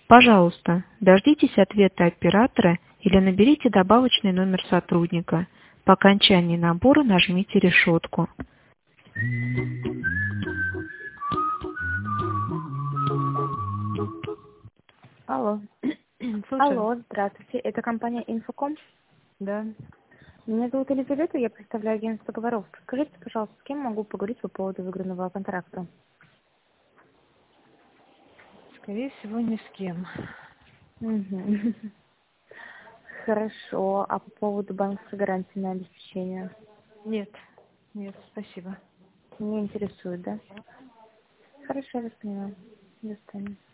Пожалуйста, дождитесь ответа оператора или наберите добавочный номер сотрудника. По окончании набора нажмите решетку. Алло. Слушаю. Алло, здравствуйте. Это компания Infocom. Да. Меня зовут Елизавета, я представляю агентство Говоров. Скажите, пожалуйста, с кем могу поговорить по поводу выигранного контракта? Скорее всего, ни с кем. Мгм. Хорошо. А по поводу банковской гарантии на обеспечение? Нет, нет, спасибо. Не интересует, да? Хорошо, я вас поняла. До свидания.